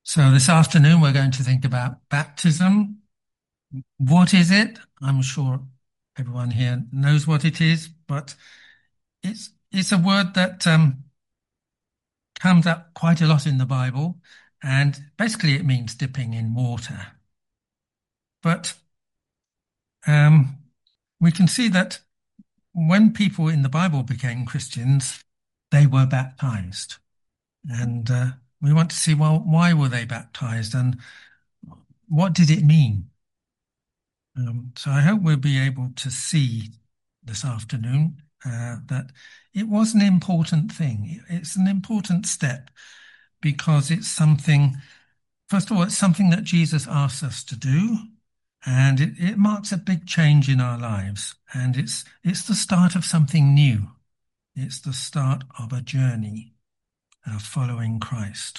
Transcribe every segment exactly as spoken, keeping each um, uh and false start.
So this afternoon, we're going to think about baptism. What is it? I'm sure everyone here knows what it is, but it's it's a word that um, comes up quite a lot in the Bible, and basically it means dipping in water. But um, we can see that when people in the Bible became Christians, they were baptized, and uh, we want to see, well, why were they baptized, and what did it mean? Um, so I hope we'll be able to see this afternoon uh, that it was an important thing. It's an important step because it's something, first of all, it's something that Jesus asks us to do, and it, it marks a big change in our lives. And it's it's the start of something new. It's the start of a journey of following Christ.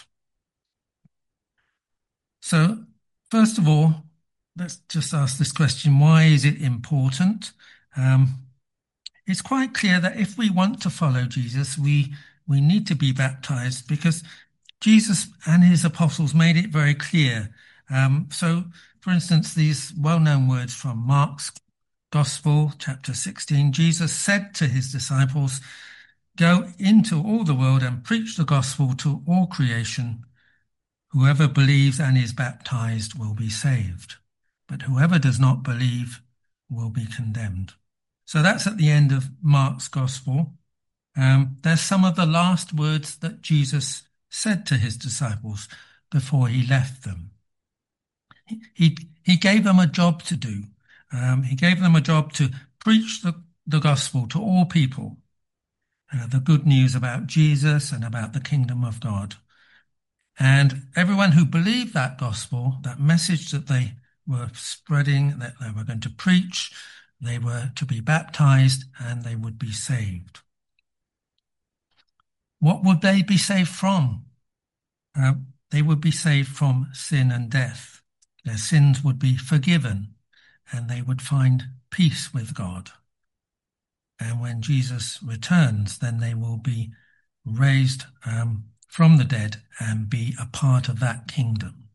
So, first of all, let's just ask this question: why is it important? Um, It's quite clear that if we want to follow Jesus, we we need to be baptized because Jesus and his apostles made it very clear. Um, so, for instance, these well-known words from Mark's Gospel, chapter sixteen, Jesus said to his disciples, "Go into all the world and preach the gospel to all creation. Whoever believes and is baptized will be saved, but whoever does not believe will be condemned." So that's at the end of Mark's Gospel. Um, there's some of the last words that Jesus said to his disciples before he left them. He, he, he gave them a job to do. Um, he gave them a job to preach the, the gospel to all people, uh, the good news about Jesus and about the kingdom of God. And everyone who believed that gospel, that message that they were spreading, that they were going to preach, they were to be baptized and they would be saved. What would they be saved from? Uh, they would be saved from sin and death. Their sins would be forgiven and they would find peace with God. And when Jesus returns, then they will be raised um, from the dead and be a part of that kingdom.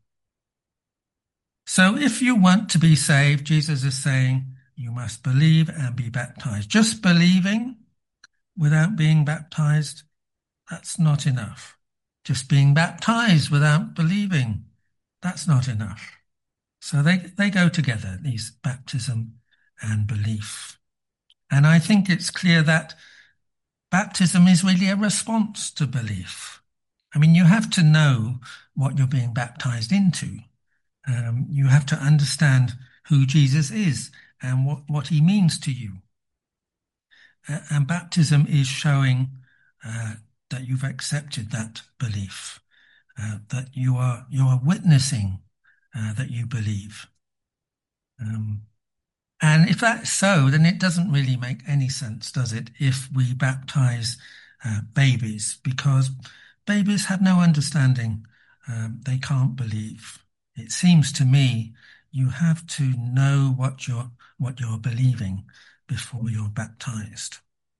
So if you want to be saved, Jesus is saying, you must believe and be baptized. Just believing without being baptized, that's not enough. Just being baptized without believing, that's not enough. So they, they go together, these baptism and belief. And I think it's clear that baptism is really a response to belief. I mean, you have to know what you're being baptized into. Um, you have to understand who Jesus is and what, what he means to you. Uh, and baptism is showing uh, that you've accepted that belief, uh, that you are you are witnessing uh, that you believe. Um, and if that's so, then it doesn't really make any sense, does it, if we baptize uh, babies, because babies have no understanding. Um, they can't believe. It seems to me you have to know what you're what you're believing before you're baptized.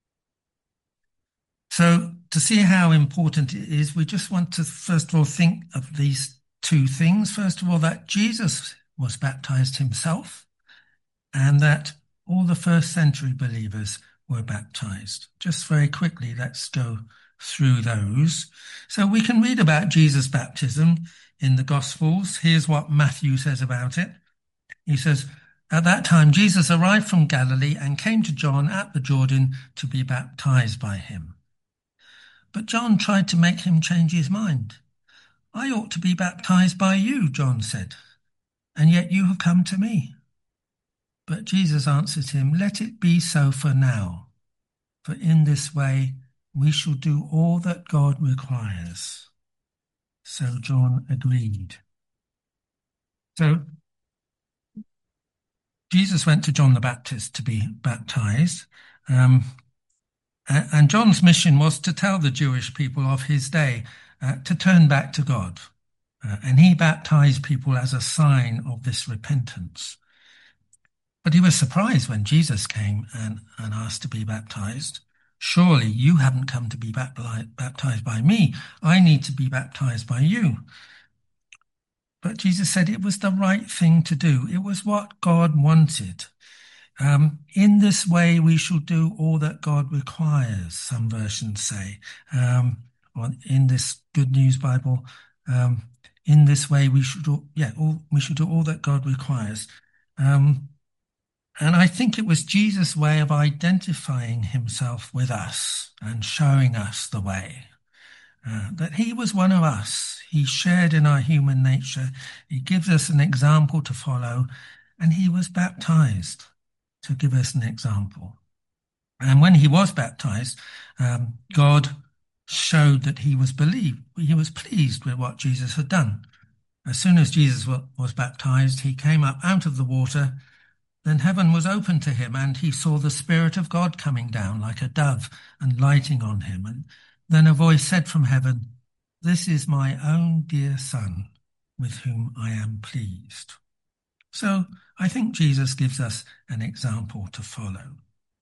So to see how important it is, we just want to first of all think of these two things. First of all, that Jesus was baptized himself and that all the first century believers were baptized. Just very quickly, let's go through those. So we can read about Jesus' baptism in the Gospels. Here's what Matthew says about it. He says, "At that time, Jesus arrived from Galilee and came to John at the Jordan to be baptized by him. But John tried to make him change his mind. 'I ought to be baptized by you,' John said, 'and yet you have come to me.' But Jesus answered him, 'Let it be so for now, for in this way we shall do all that God requires.' So John agreed." So Jesus went to John the Baptist to be baptized. Um, and John's mission was to tell the Jewish people of his day uh, to turn back to God. Uh, and he baptized people as a sign of this repentance. But he was surprised when Jesus came and, and asked to be baptized. "Surely you haven't come to be baptized by me. I need to be baptized by you." but Jesus said it was the right thing to do. It was what God wanted. Um, in this way, we shall do all that God requires, some versions say. Um, or in this Good News Bible, um, in this way, we should do, yeah, all, we should do all that God requires. Um, and I think it was Jesus' way of identifying himself with us and showing us the way. Uh, that he was one of us. He shared in our human nature. He gives us an example to follow, and he was baptized to give us an example. And when he was baptized, um, God showed that he was believed. He was pleased with what Jesus had done. As soon as Jesus was baptized, he came up out of the water. Then heaven was opened to him, and he saw the Spirit of God coming down like a dove and lighting on him. And then a voice said from heaven, "This is my own dear Son, with whom I am pleased." So I think Jesus gives us an example to follow.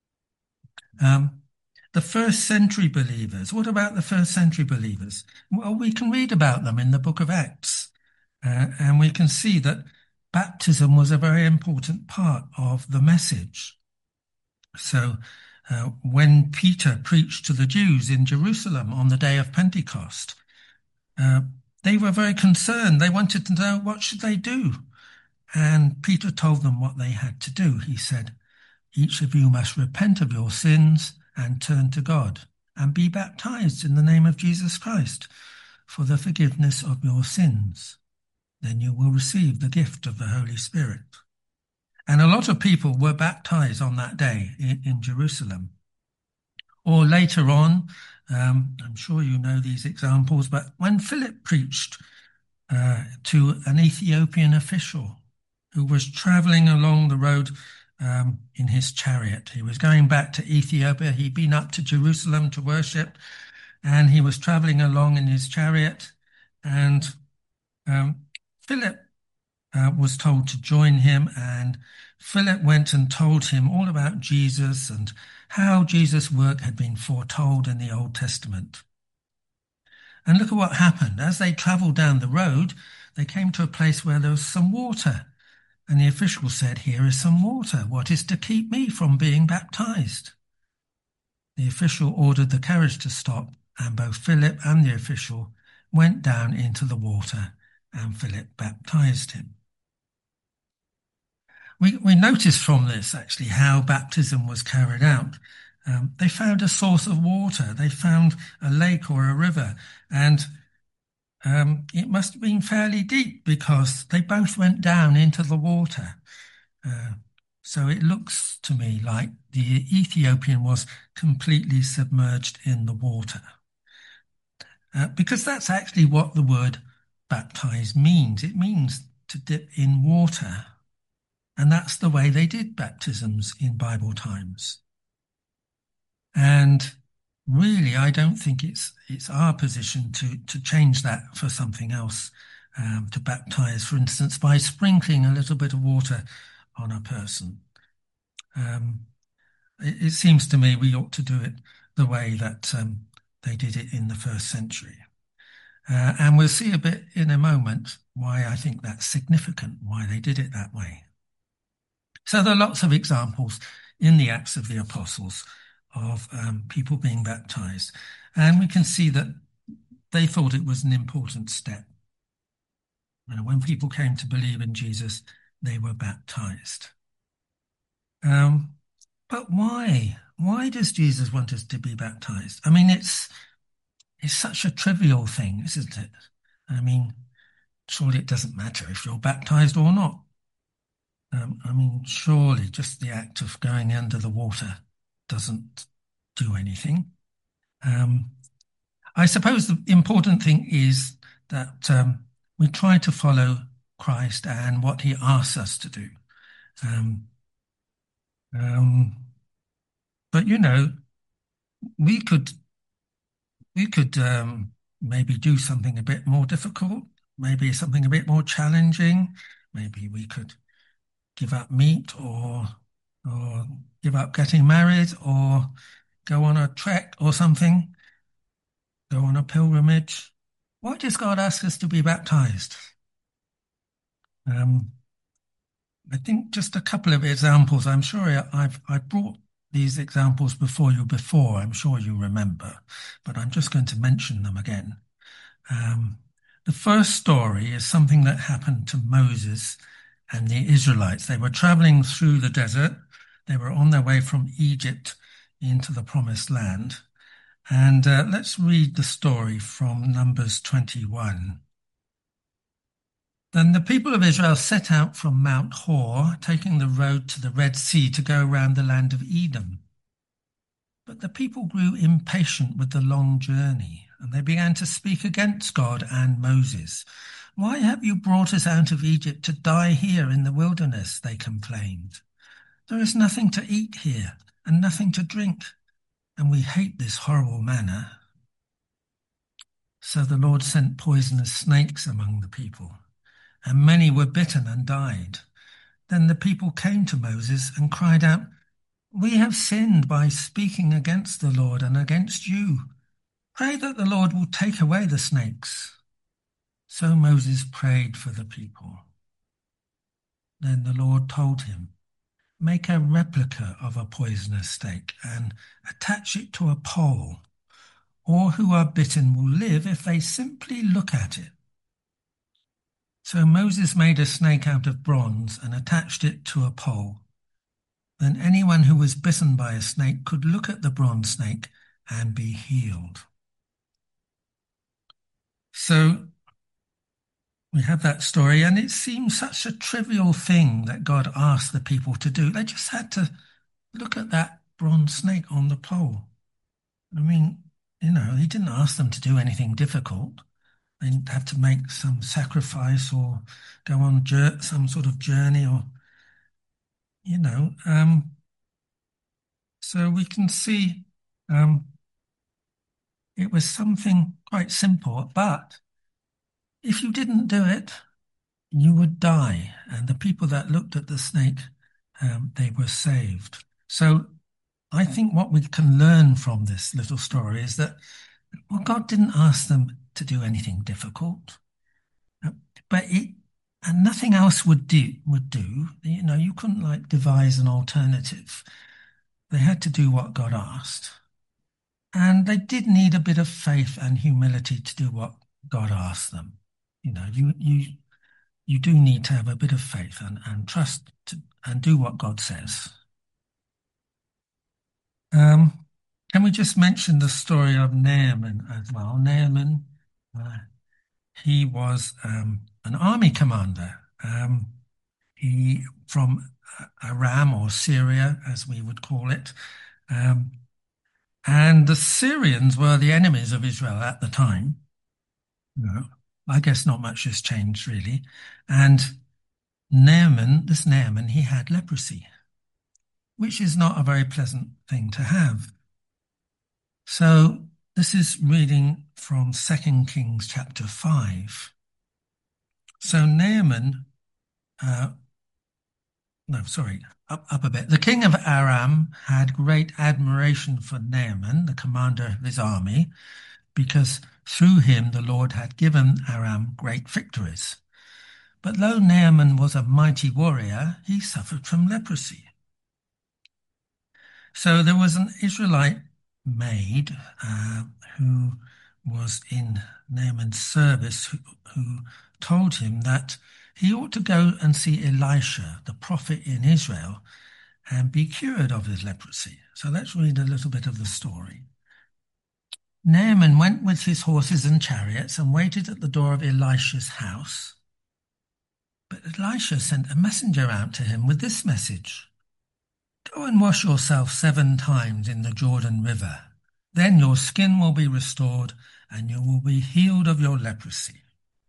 Um, the first century believers, what about the first century believers? Well, we can read about them in the book of Acts, uh, and we can see that baptism was a very important part of the message. So uh, when Peter preached to the Jews in Jerusalem on the day of Pentecost, uh, they were very concerned. They wanted to know, what should they do? And Peter told them what they had to do. He said, "Each of you must repent of your sins and turn to God and be baptized in the name of Jesus Christ for the forgiveness of your sins. Then you will receive the gift of the Holy Spirit." And a lot of people were baptized on that day in, in Jerusalem. Or later on, um, I'm sure you know these examples, but when Philip preached uh, to an Ethiopian official who was traveling along the road um, in his chariot, he was going back to Ethiopia. He'd been up to Jerusalem to worship, and he was traveling along in his chariot, and um, Philip uh, was told to join him, and Philip went and told him all about Jesus and how Jesus' work had been foretold in the Old Testament. And look at what happened. As they traveled down the road, they came to a place where there was some water. And the official said, "Here is some water. What is to keep me from being baptized?" The official ordered the carriage to stop, and both Philip and the official went down into the water, and Philip baptized him. We, we notice from this, actually, how baptism was carried out. Um, they found a source of water. They found a lake or a river, and um, it must have been fairly deep because they both went down into the water. Uh, so it looks to me like the Ethiopian was completely submerged in the water. Uh, because that's actually what the word baptize means. It means to dip in water. And that's the way they did baptisms in Bible times. And really, I don't think it's it's our position to, to change that for something else, um, to baptize, for instance, by sprinkling a little bit of water on a person. Um, it, it seems to me we ought to do it the way that um, they did it in the first century. Uh, and we'll see a bit in a moment why I think that's significant, why they did it that way. So there are lots of examples in the Acts of the Apostles of um, people being baptized. And we can see that they thought it was an important step. You know, when people came to believe in Jesus, they were baptized. Um, but why? Why does Jesus want us to be baptized? I mean, it's it's such a trivial thing, isn't it? I mean, surely it doesn't matter if you're baptized or not. Um, I mean, surely just the act of going under the water doesn't do anything. Um, I suppose the important thing is that um, we try to follow Christ and what he asks us to do. Um, um, but, you know, we could we could um, maybe do something a bit more difficult, maybe something a bit more challenging. Maybe we could give up meat or or give up getting married or go on a trek or something, go on a pilgrimage. Why does God ask us to be baptized? Um, I think just a couple of examples. I'm sure I- I've I brought these examples before you before. I'm sure you remember, but I'm just going to mention them again. Um, the first story is something that happened to Moses and the Israelites. They were traveling through the desert. They were on their way from Egypt into the promised land. And uh, let's read the story from Numbers twenty-one. Then the people of Israel set out from Mount Hor, taking the road to the Red Sea to go around the land of Edom. But the people grew impatient with the long journey, and they began to speak against God and Moses. Why have you brought us out of Egypt to die here in the wilderness? They complained. There is nothing to eat here and nothing to drink, and we hate this horrible manna. So the Lord sent poisonous snakes among the people, and many were bitten and died. Then the people came to Moses and cried out, We have sinned by speaking against the Lord and against you. Pray that the Lord will take away the snakes. So Moses prayed for the people. Then the Lord told him, Make a replica of a poisonous snake and attach it to a pole. All who are bitten will live if they simply look at it. So Moses made a snake out of bronze and attached it to a pole. Then anyone who was bitten by a snake could look at the bronze snake and be healed. So we have that story, and it seems such a trivial thing that God asked the people to do. They just had to look at that bronze snake on the pole. I mean, you know, he didn't ask them to do anything difficult. They didn't have to make some sacrifice or go on some sort of journey or, you know. Um, so we can see um, it was something quite simple, but if you didn't do it, you would die. And the people that looked at the snake, um, they were saved. So I think what we can learn from this little story is that, well, God didn't ask them to do anything difficult, uh, but it, and nothing else would do, would do. You know, you couldn't like devise an alternative. They had to do what God asked. And they did need a bit of faith and humility to do what God asked them. You know, you, you, you do need to have a bit of faith and, and trust to, and do what God says. Um, can we just mention the story of Naaman as well? Naaman, uh, he was um, an army commander. Um, he from Aram or Syria, as we would call it. Um, and the Syrians were the enemies of Israel at the time. No, I guess not much has changed really. And Naaman, this Naaman, he had leprosy, which is not a very pleasant thing to have. So this is reading from Second Kings chapter five. So Naaman, uh, no, sorry, up, up a bit. The king of Aram had great admiration for Naaman, the commander of his army, because through him the Lord had given Aram great victories. But though Naaman was a mighty warrior, he suffered from leprosy. So there was an Israelite maid uh, who was in Naaman's service who, who told him that he ought to go and see Elisha, the prophet in Israel, and be cured of his leprosy. So let's read a little bit of the story. Naaman went with his horses and chariots and waited at the door of Elisha's house. But Elisha sent a messenger out to him with this message: Go and wash yourself seven times in the Jordan River. Then your skin will be restored and you will be healed of your leprosy.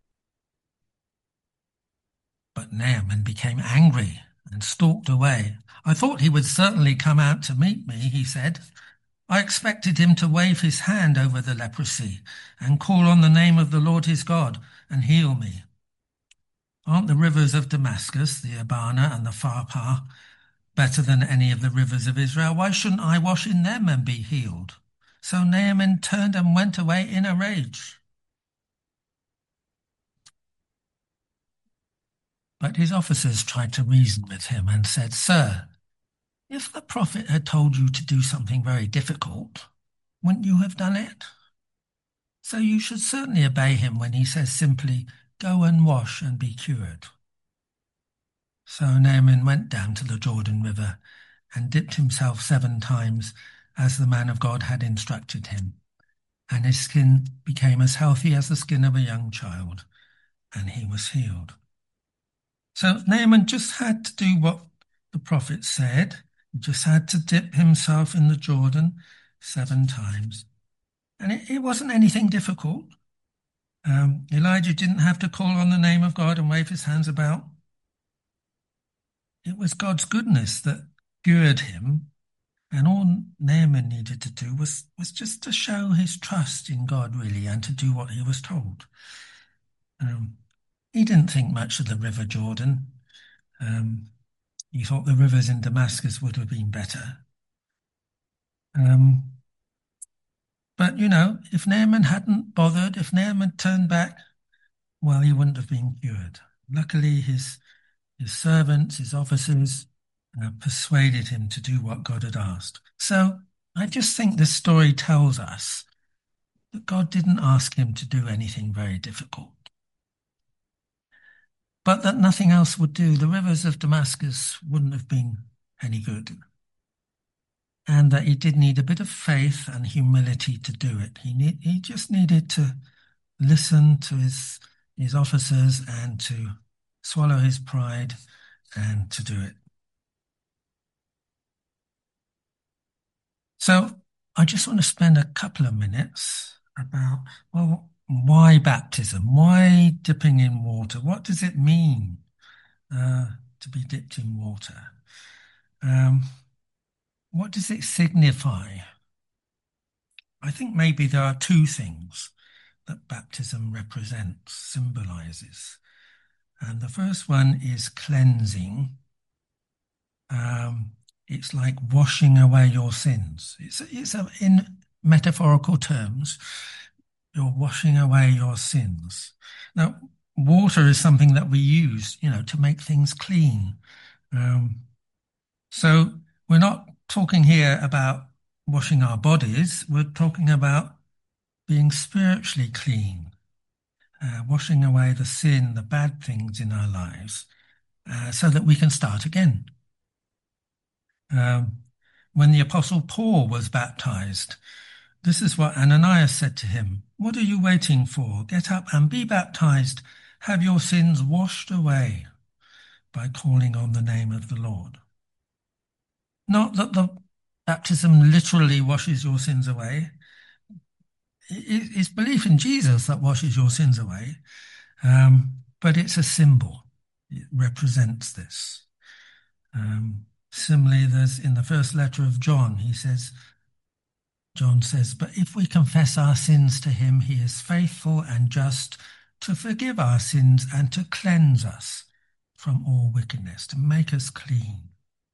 But Naaman became angry and stalked away. I thought he would certainly come out to meet me, he said. I expected him to wave his hand over the leprosy and call on the name of the Lord his God and heal me. Aren't the rivers of Damascus, the Abana and the Pharpar, better than any of the rivers of Israel? Why shouldn't I wash in them and be healed? So Naaman turned and went away in a rage. But his officers tried to reason with him and said, "Sir, if the prophet had told you to do something very difficult, wouldn't you have done it? So you should certainly obey him when he says simply, 'Go and wash and be cured.'" So Naaman went down to the Jordan River and dipped himself seven times as the man of God had instructed him, and his skin became as healthy as the skin of a young child, and he was healed. So Naaman just had to do what the prophet said. He just had to dip himself in the Jordan seven times. And it, it wasn't anything difficult. Um, Elijah didn't have to call on the name of God and wave his hands about. It was God's goodness that cured him. And all Naaman needed to do was, was just to show his trust in God, really, and to do what he was told. Um, he didn't think much of the River Jordan. Um, he thought the rivers in Damascus would have been better. Um, but, you know, if Naaman hadn't bothered, if Naaman turned back, well, he wouldn't have been cured. Luckily, his, his servants, his officers, uh, persuaded him to do what God had asked. So I just think this story tells us that God didn't ask him to do anything very difficult, but that nothing else would do. The rivers of Damascus wouldn't have been any good, and that he did need a bit of faith and humility to do it. He need, he just needed to listen to his his officers and to swallow his pride and to do it. So I just want to spend a couple of minutes about, well, why baptism? Why dipping in water? What does it mean uh, to be dipped in water? Um, what does it signify? I think maybe there are two things that baptism represents, symbolizes. And the first one is cleansing. Um, it's like washing away your sins. It's, it's a, in metaphorical terms, you're washing away your sins. Now, water is something that we use, you know, to make things clean. Um, so we're not talking here about washing our bodies. We're talking about being spiritually clean, uh, washing away the sin, the bad things in our lives, uh, so that we can start again. Um, when the Apostle Paul was baptized, this is what Ananias said to him: "What are you waiting for? Get up and be baptized. Have your sins washed away by calling on the name of the Lord." Not that the baptism literally washes your sins away. It's belief in Jesus that washes your sins away, um, but it's a symbol. It represents this. Um, similarly, there's in the first letter of John, he says, John says, "But if we confess our sins to him, he is faithful and just to forgive our sins and to cleanse us from all wickedness," to make us clean.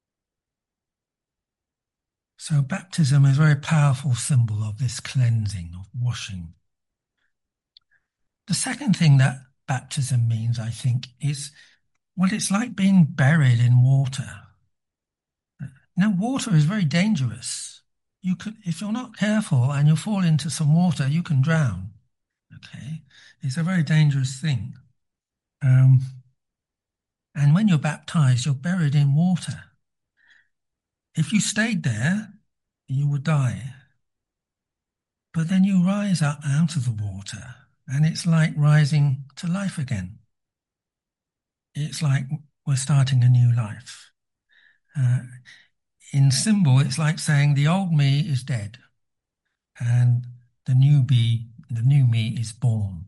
So baptism is a very powerful symbol of this cleansing, of washing. The second thing that baptism means, I think, is, well, it's like being buried in water. Now, water is very dangerous. You could, if you're not careful and you fall into some water, you can drown. Okay, it's a very dangerous thing. Um, and when you're baptized, you're buried in water. If you stayed there, you would die. But then you rise up out of the water, and it's like rising to life again. It's like we're starting a new life. Uh, in symbol, it's like saying the old me is dead, and the new me, the new me is born.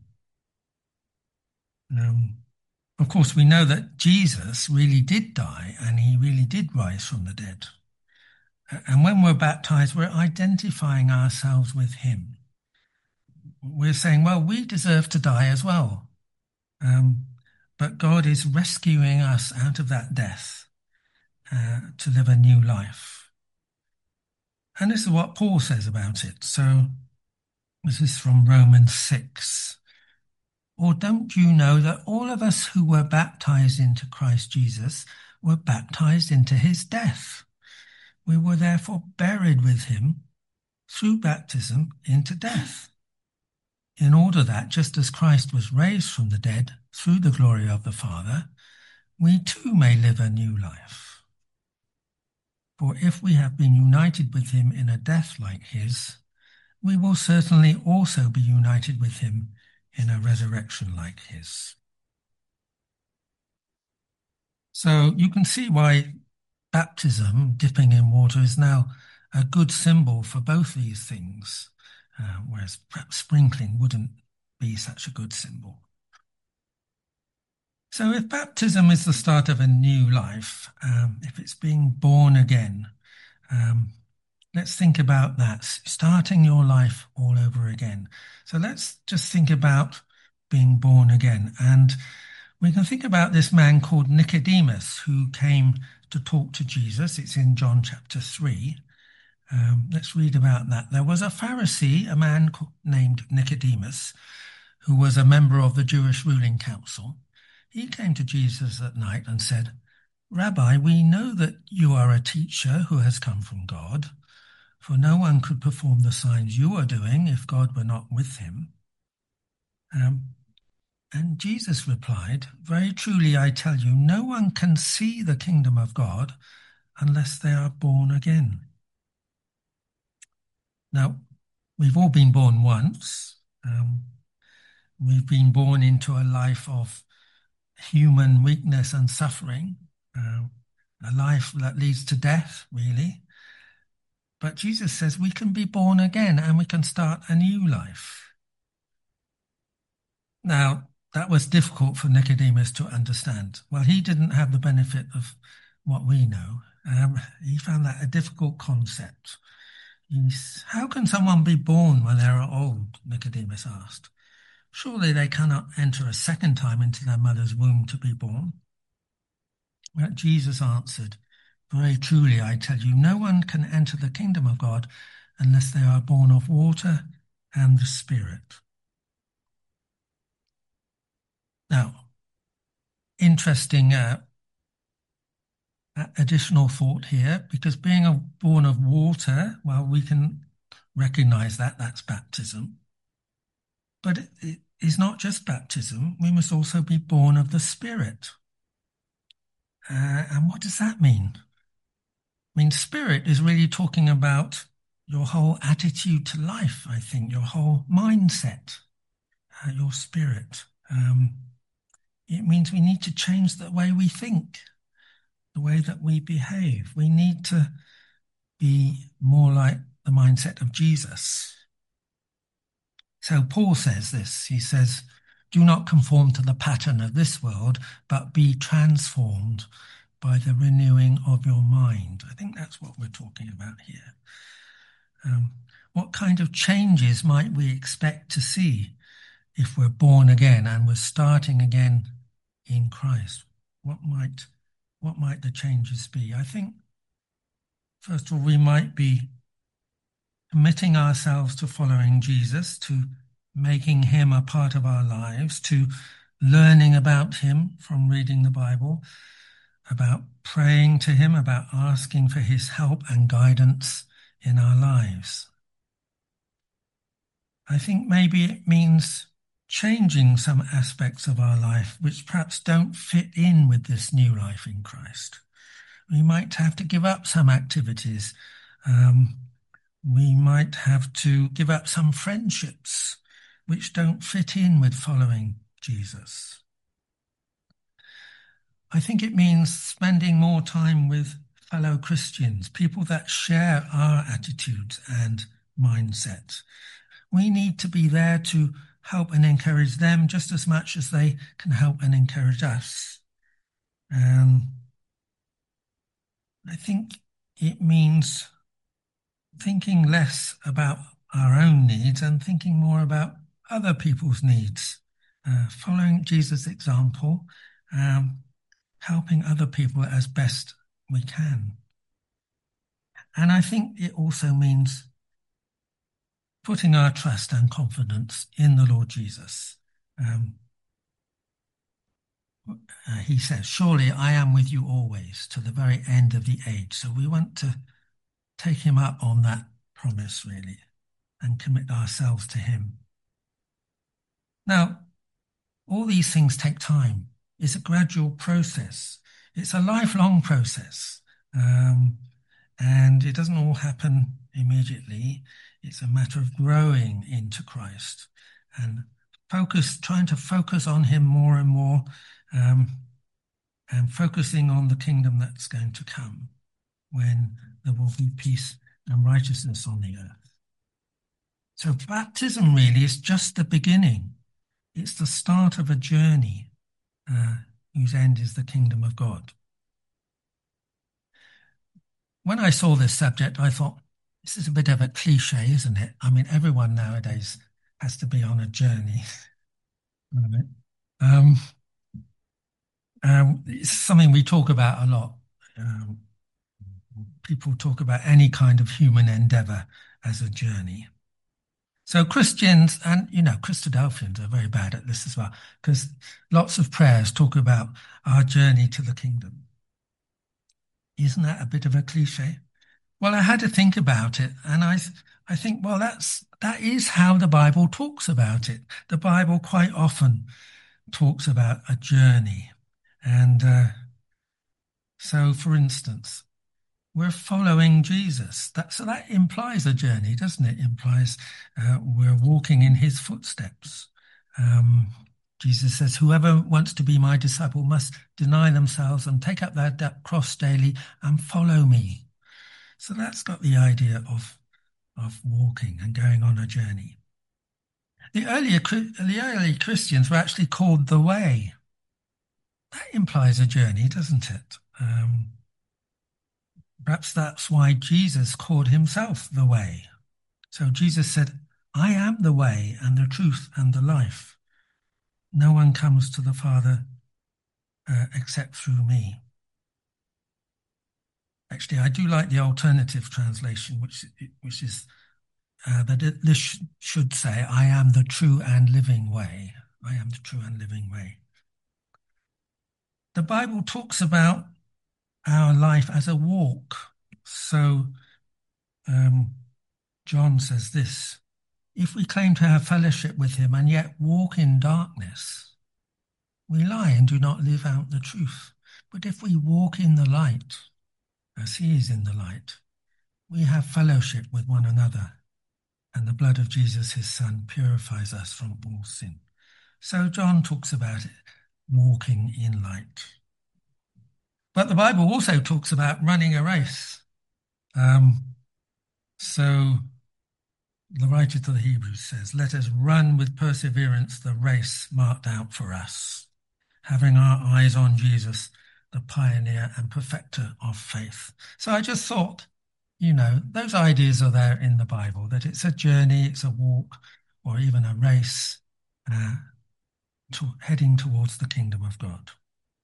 Um, of course, we know that Jesus really did die, and he really did rise from the dead. And when we're baptized, we're identifying ourselves with him. We're saying, well, we deserve to die as well. Um, but God is rescuing us out of that death uh, to live a new life. And this is what Paul says about it. So this is from Romans six. Or don't you know that all of us who were baptized into Christ Jesus were baptized into his death? We were therefore buried with him through baptism into death, in order that, just as Christ was raised from the dead through the glory of the Father, we too may live a new life. For if we have been united with him in a death like his, we will certainly also be united with him in a resurrection like his. So you can see why baptism, dipping in water, is now a good symbol for both these things, uh, whereas perhaps sprinkling wouldn't be such a good symbol. So if baptism is the start of a new life, um, if it's being born again, um, let's think about that, starting your life all over again. So let's just think about being born again. And we can think about this man called Nicodemus who came to talk to Jesus. It's in John chapter three. Um, let's read about that. There was a Pharisee, a man named Nicodemus, who was a member of the Jewish ruling council. He came to Jesus at night and said, "Rabbi, we know that you are a teacher who has come from God, for no one could perform the signs you are doing if God were not with him." Um, and Jesus replied, "Very truly I tell you, no one can see the kingdom of God unless they are born again." Now, we've all been born once. Um, we've been born into a life of human weakness and suffering, uh, a life that leads to death, really. But Jesus says we can be born again and we can start a new life. Now, that was difficult for Nicodemus to understand. Well, he didn't have the benefit of what we know. Um, he found that a difficult concept. He's, how can someone be born when they are old? Nicodemus asked. Surely they cannot enter a second time into their mother's womb to be born. But Jesus answered, "Very truly I tell you, no one can enter the kingdom of God unless they are born of water and the Spirit." Now, interesting uh, additional thought here, because being a, born of water, well, we can recognize that, that's baptism. But it, it is not just baptism, we must also be born of the Spirit. Uh, and what does that mean? I mean, spirit is really talking about your whole attitude to life, I think, your whole mindset, uh, your spirit. Um, it means we need to change the way we think, the way that we behave. We need to be more like the mindset of Jesus. So Paul says this, he says, "Do not conform to the pattern of this world, but be transformed by the renewing of your mind." I think that's what we're talking about here. Um, what kind of changes might we expect to see if we're born again and we're starting again in Christ? What might, what might the changes be? I think, first of all, we might be committing ourselves to following Jesus, to making him a part of our lives, to learning about him from reading the Bible, about praying to him, about asking for his help and guidance in our lives. I think maybe it means changing some aspects of our life which perhaps don't fit in with this new life in Christ. We might have to give up some activities. Um, we might have to give up some friendships which don't fit in with following Jesus. I think it means spending more time with fellow Christians, people that share our attitudes and mindset. We need to be there to help and encourage them just as much as they can help and encourage us. Um, I think it means thinking less about our own needs and thinking more about other people's needs, uh, following Jesus' example, um, helping other people as best we can. And I think it also means putting our trust and confidence in the Lord Jesus. Um, uh, he says, surely I am with you always to the very end of the age. So we want to take him up on that promise, really, and commit ourselves to him. Now, all these things take time. It's a gradual process. It's a lifelong process. Um, and it doesn't all happen immediately. It's a matter of growing into Christ and focus, trying to focus on him more and more, um, and focusing on the kingdom that's going to come when there will be peace and righteousness on the earth. So baptism really is just the beginning. It's the start of a journey uh, whose end is the kingdom of God. When I saw this subject, I thought, this is a bit of a cliche, isn't it? I mean, everyone nowadays has to be on a journey. um, um, it's something we talk about a lot. Um, people talk about any kind of human endeavor as a journey. So Christians and, you know, Christadelphians are very bad at this as well, because lots of prayers talk about our journey to the kingdom. Isn't that a bit of a cliche? Well, I had to think about it, and I, I think, well, that's that is how the Bible talks about it. The Bible quite often talks about a journey, and uh, so, for instance, we're following Jesus. That, so that implies a journey, doesn't it? It implies uh, we're walking in his footsteps. Um, Jesus says, whoever wants to be my disciple must deny themselves and take up their cross daily and follow me. So that's got the idea of, of walking and going on a journey. The earlier, the early Christians were actually called the Way. That implies a journey, doesn't it? Um, perhaps that's why Jesus called himself the Way. So Jesus said, I am the way and the truth and the life. No one comes to the Father uh, except through me. Actually, I do like the alternative translation, which, which is uh, that it, this sh- should say, I am the true and living way. I am the true and living way. The Bible talks about our life as a walk. So um, John says this, if we claim to have fellowship with him and yet walk in darkness, we lie and do not live out the truth. But if we walk in the light, as he is in the light, we have fellowship with one another, and the blood of Jesus, his son, purifies us from all sin. So John talks about it, walking in light. But the Bible also talks about running a race. Um, so the writer to the Hebrews says, let us run with perseverance the race marked out for us, having our eyes on Jesus, the pioneer and perfecter of faith. So I just thought, you know, those ideas are there in the Bible, that it's a journey, it's a walk, or even a race uh, to, heading towards the kingdom of God.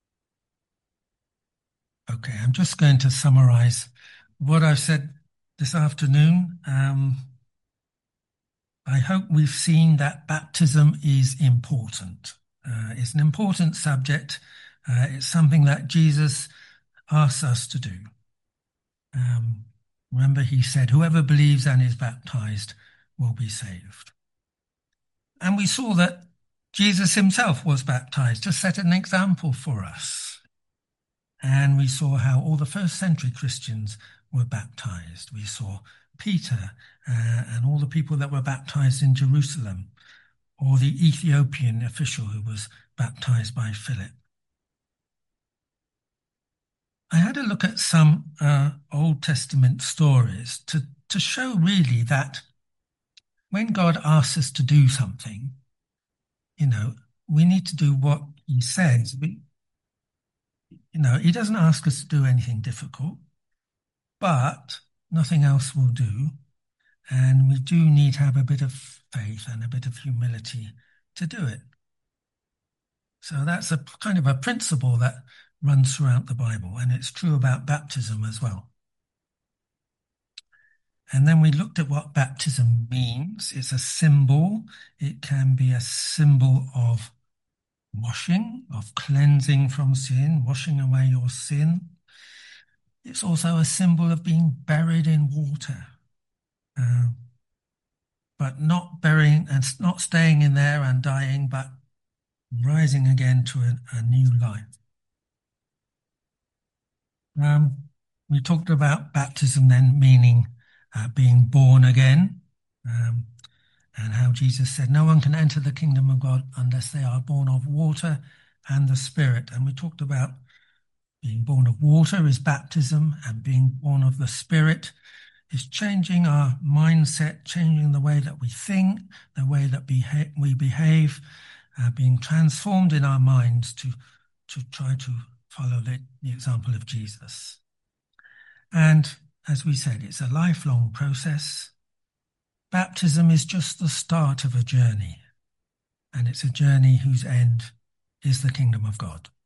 Okay, I'm just going to summarize what I've said this afternoon. Um, I hope we've seen that baptism is important. Uh, it's an important subject. Uh, it's something that Jesus asks us to do. Um, remember, he said, whoever believes and is baptized will be saved. And we saw that Jesus himself was baptized to set an example for us. And we saw how all the first century Christians were baptized. We saw Peter uh, and all the people that were baptized in Jerusalem, or the Ethiopian official who was baptized by Philip. I had a look at some uh, Old Testament stories to, to show really that when God asks us to do something, you know, we need to do what he says. We, you know, he doesn't ask us to do anything difficult, but nothing else will do. And we do need to have a bit of faith and a bit of humility to do it. So that's a kind of a principle that runs throughout the Bible, and it's true about baptism as well. And then we looked at what baptism means. It's a symbol. It can be a symbol of washing, of cleansing from sin, washing away your sin. It's also a symbol of being buried in water, uh, but not burying and not staying in there and dying, but rising again to a, a new life. Um, we talked about baptism then meaning uh, being born again, um, and how Jesus said, no one can enter the kingdom of God unless they are born of water and the Spirit. And we talked about being born of water is baptism, and being born of the Spirit is changing our mindset, changing the way that we think, the way that beha- we behave, uh, being transformed in our minds to, to try to follow the, the example of Jesus. And as we said, it's a lifelong process. Baptism is just the start of a journey, and it's a journey whose end is the kingdom of God.